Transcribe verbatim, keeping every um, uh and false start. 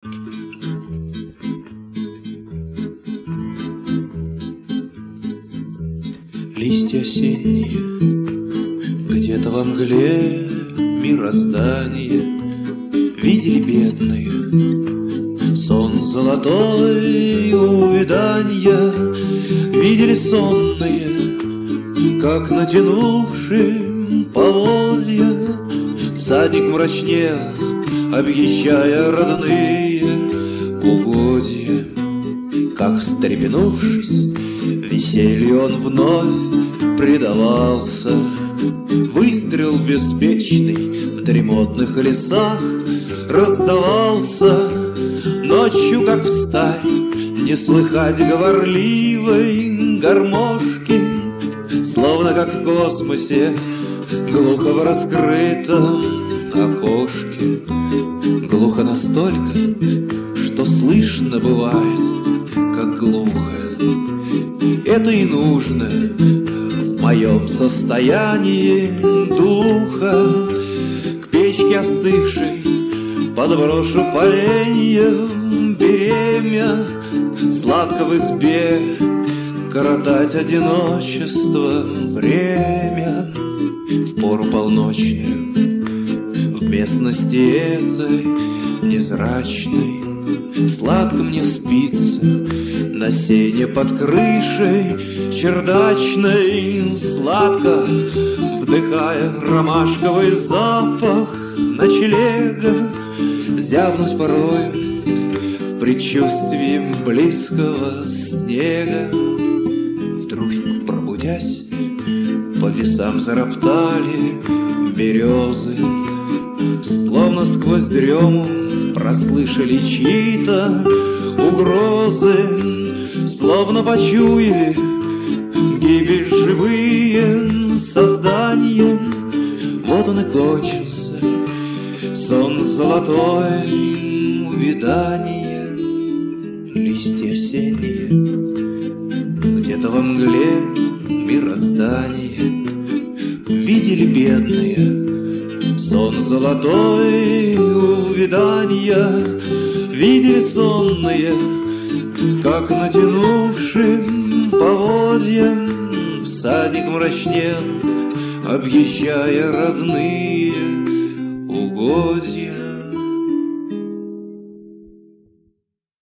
Листья осенние, где-то во мгле мироздания видели бедные сон золотой увяданья, видели сонные, как натянувшим поводья всадник мрачнел, объезжая родные угодья. Как встрепенувшись, веселью он вновь предавался. Выстрел беспечный в дремотных лесах раздавался. Ночью, как встать, не слыхать говорливой гармошки, словно как в космосе, глухо в раскрытом окошке. Глухо настолько, что слышно бывает, как глухо. Это и нужно в моем состоянии духа. К печке остывшей подброшу поленья беремя, сладко в избе коротать одиночество время. В пору полночную в местности этой невзрачной сладко мне спится на сене под крышей чердачной, сладко вдыхая ромашковый запах ночлега, зябнуть порою в предчувствии близкого снега. Вдруг, пробудясь, по лесам зароптали березы, словно сквозь дрему прослышали чьи-то угрозы, словно почуяли гибель живые создания. Вот он и кончился, сон золотой увядания. Листья осенние, где-то во мгле мироздания видели бедные сон золотой увядания, видели сонные, как натянувшим поводья всадник мрачнел, объезжая родные угодья.